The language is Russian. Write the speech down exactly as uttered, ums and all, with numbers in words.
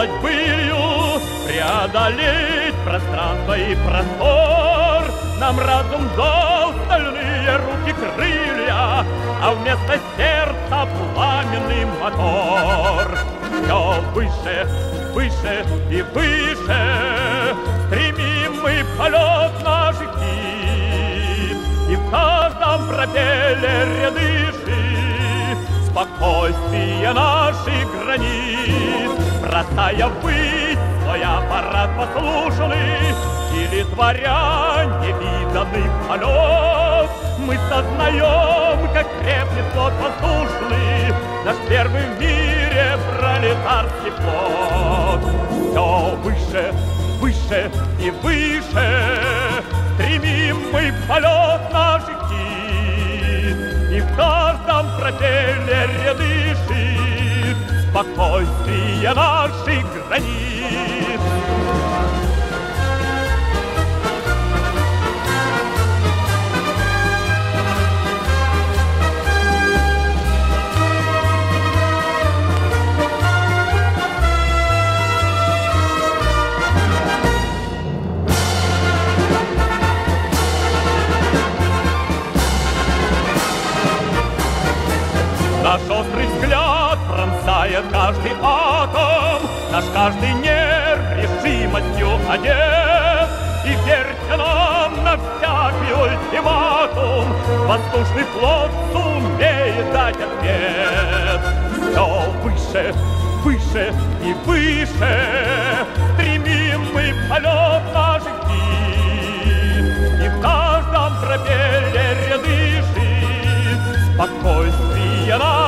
сделать былью, преодолеть пространство и простор. Нам разум дал стальные руки крылья, а вместо сердца пламенный мотор. Все выше, выше и выше стремим мы полет наш идти, и в каждом пропеллере дыши спокойствие наших границ. Бросая ввысь свой аппарат послушный или творя невиданный полет, мы сознаем, как крепнет флот воздушный, наш первый в мире пролетарский флот. Все выше, выше и выше стремим мы полет наш идти, и в каждом пропеллере дышит спокойствие наших границ. Наш острый взгляд пронзает каждый атом, наш каждый нерв решимостью одет. И верьте нам на всякий ультиматум, воздушный флот сумеет дать ответ. Все выше, выше и выше стремим мы полет наш идти, и в каждом пропеллере дышит спокойствие наше.